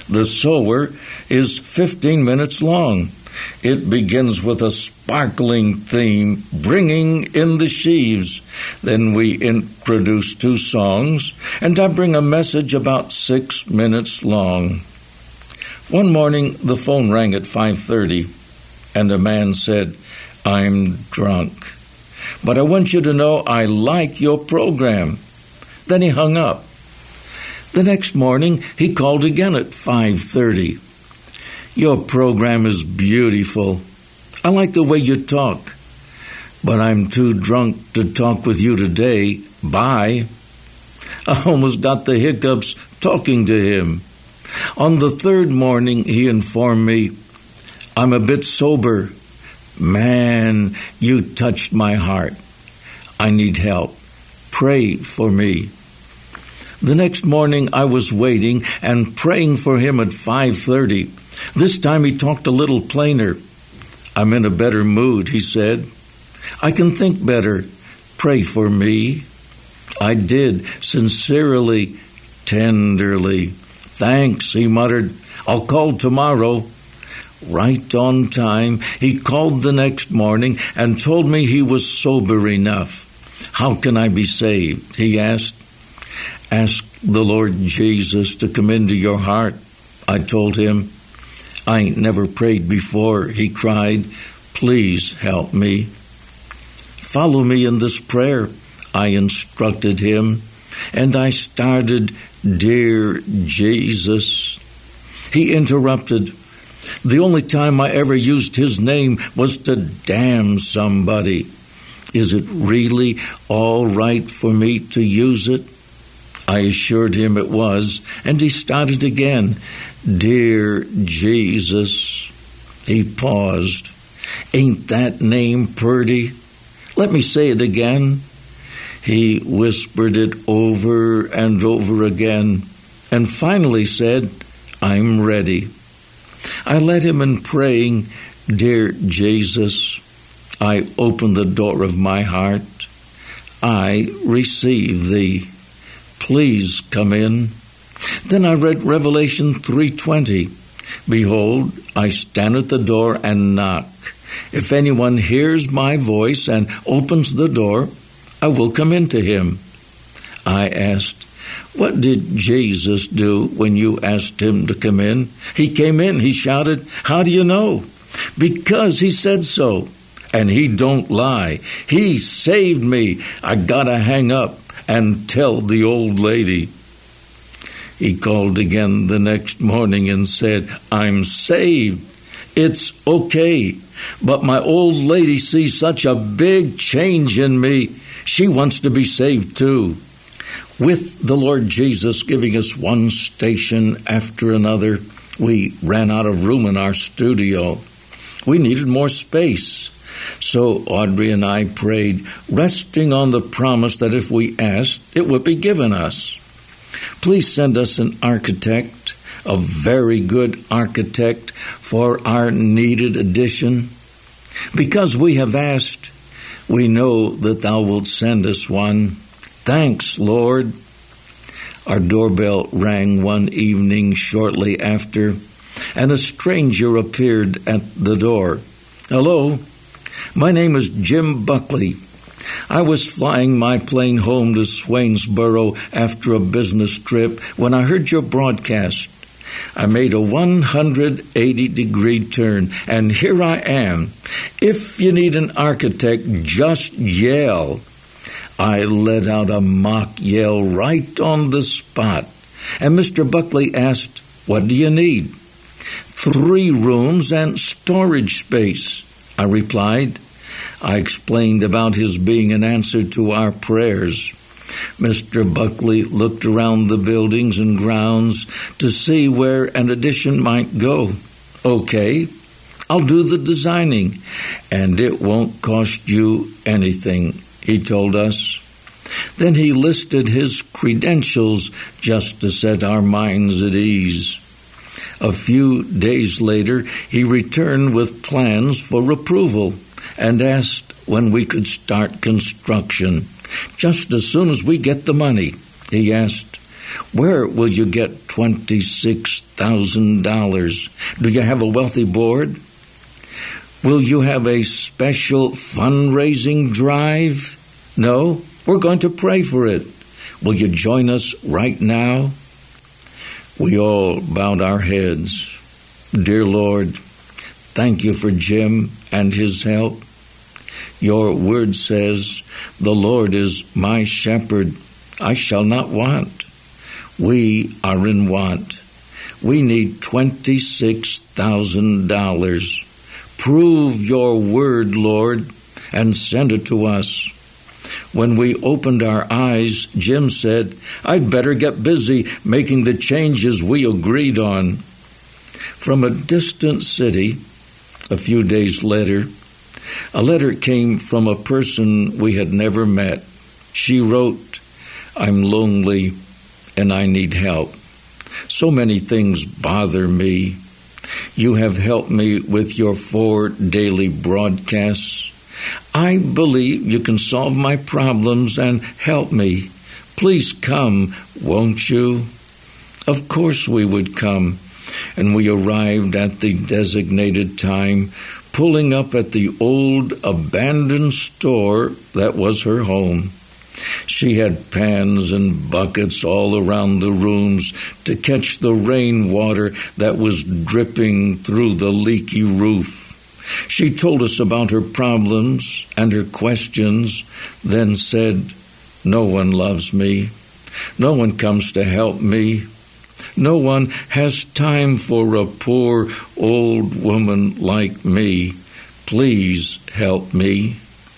The sower is 15 minutes long. It begins with a sparkling theme, bringing in the sheaves. Then we introduce 2 songs, and I bring a message about 6 minutes long. One morning, the phone rang at 5:30, and a man said, "I'm drunk, but I want you to know I like your program." Then he hung up. The next morning, he called again at 5:30. "Your program is beautiful. I like the way you talk, but I'm too drunk to talk with you today. Bye." I almost got the hiccups talking to him. On the 3rd morning, he informed me, "I'm a bit sober. Man, you touched my heart. I need help. Pray for me." The next morning, I was waiting and praying for him at 5:30. This time he talked a little plainer. "I'm in a better mood," he said. "I can think better. Pray for me." I did, sincerely, tenderly. "Thanks," he muttered. "I'll call tomorrow." Right on time, he called the next morning and told me he was sober enough. "How can I be saved?" he asked. "Ask the Lord Jesus to come into your heart," I told him. "I ain't never prayed before," he cried. "Please help me." "Follow me in this prayer," I instructed him, and I started, "Dear Jesus." He interrupted. The only time I ever used his name was to damn somebody. "Is it really all right for me to use it?" I assured him it was, and he started again, "Dear Jesus." He paused. "Ain't that name purty? Let me say it again." He whispered it over and over again, and finally said, "I'm ready." I led him in praying, "Dear Jesus, I open the door of my heart. I receive thee. Please come in." Then I read Revelation 3:20. "Behold, I stand at the door and knock. If anyone hears my voice and opens the door, I will come into him." I asked, "What did Jesus do when you asked him to come in?" "He came in," he shouted. "How do you know?" "Because he said so. And he don't lie. He saved me. I gotta hang up and tell the old lady." He called again the next morning and said, "I'm saved. It's okay. But my old lady sees such a big change in me. She wants to be saved too." With the Lord Jesus giving us one station after another, we ran out of room in our studio. We needed more space. So Audrey and I prayed, resting on the promise that if we asked, it would be given us. Please send us an architect, a very good architect, for our needed addition. Because we have asked, we know that thou wilt send us one. Thanks, Lord. Our doorbell rang one evening shortly after, and a stranger appeared at the door. "Hello, my name is Jim Buckley. I was flying my plane home to Swainsboro after a business trip when I heard your broadcast. I made a 180-degree turn, and here I am. If you need an architect, just yell." I let out a mock yell right on the spot, and Mr. Buckley asked, "What do you need?" 3 rooms and storage space, I replied. I explained about his being an answer to our prayers. Mr. Buckley looked around the buildings and grounds to see where an addition might go. "Okay, I'll do the designing, and it won't cost you anything," he told us. Then he listed his credentials just to set our minds at ease. A few days later, he returned with plans for approval and asked when we could start construction. "Just as soon as we get the money," he asked. Where will you get $26,000? Do you have a wealthy board? Will you have a special fundraising drive? No, we're going to pray for it. Will you join us right now? We all bowed our heads. Dear Lord, thank you for Jim and his help. Your word says, the Lord is my shepherd. I shall not want. We are in want. We need $26,000. Prove your word, Lord, and send it to us. When we opened our eyes, Jim said, I'd better get busy making the changes we agreed on. From a distant city, a few days later, a letter came from a person we had never met. She wrote, I'm lonely and I need help. So many things bother me. You have helped me with your 4 daily broadcasts. I believe you can solve my problems and help me. Please come, won't you? Of course we would come, and we arrived at the designated time, pulling up at the old abandoned store that was her home. She had pans and buckets all around the rooms to catch the rainwater that was dripping through the leaky roof. She told us about her problems and her questions, then said, no one loves me. No one comes to help me. No one has time for a poor old woman like me. Please help me.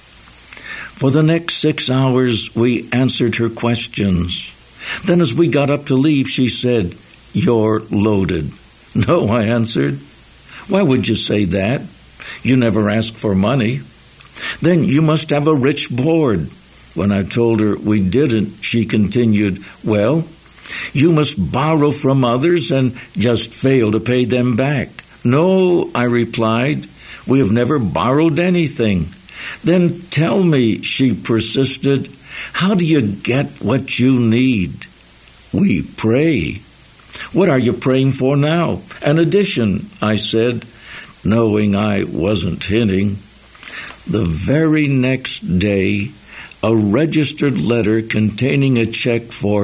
For the next 6 hours, we answered her questions. Then as we got up to leave, she said, you're loaded. No, I answered. Why would you say that? You never ask for money. Then you must have a rich board. When I told her we didn't, she continued, well, you must borrow from others and just fail to pay them back. No, I replied, we have never borrowed anything. Then tell me, she persisted, how do you get what you need? We pray. What are you praying for now? An addition, I said, knowing I wasn't hinting. The very next day, a registered letter containing a check for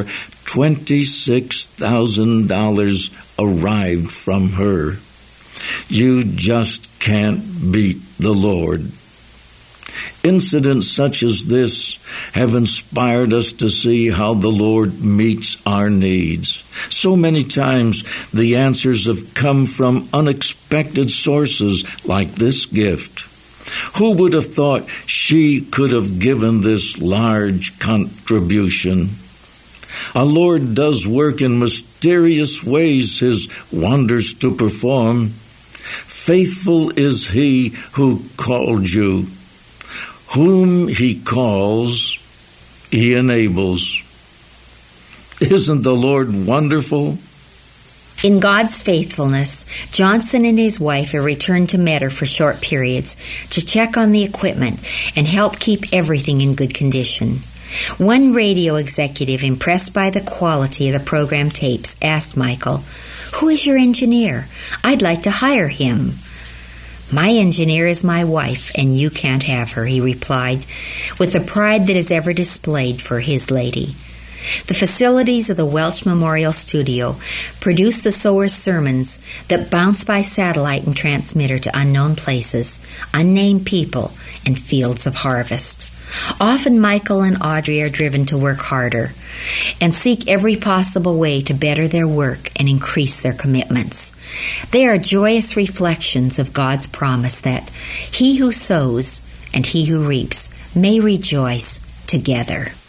$26,000 arrived from her. You just can't beat the Lord. Incidents such as this have inspired us to see how the Lord meets our needs. So many times the answers have come from unexpected sources like this gift. Who would have thought she could have given this large contribution? Our Lord does work in mysterious ways, his wonders to perform. Faithful is he who called you. Whom he calls, he enables. Isn't the Lord wonderful? In God's faithfulness, Johnson and his wife have returned to Metter for short periods to check on the equipment and help keep everything in good condition. One radio executive, impressed by the quality of the program tapes, asked Michael, "Who is your engineer? I'd like to hire him." "My engineer is my wife, and you can't have her," he replied, with the pride that is ever displayed for his lady. The facilities of the Welch Memorial Studio produce the sower's sermons that bounce by satellite and transmitter to unknown places, unnamed people, and fields of harvest. Often Michael and Audrey are driven to work harder and seek every possible way to better their work and increase their commitments. They are joyous reflections of God's promise that he who sows and he who reaps may rejoice together.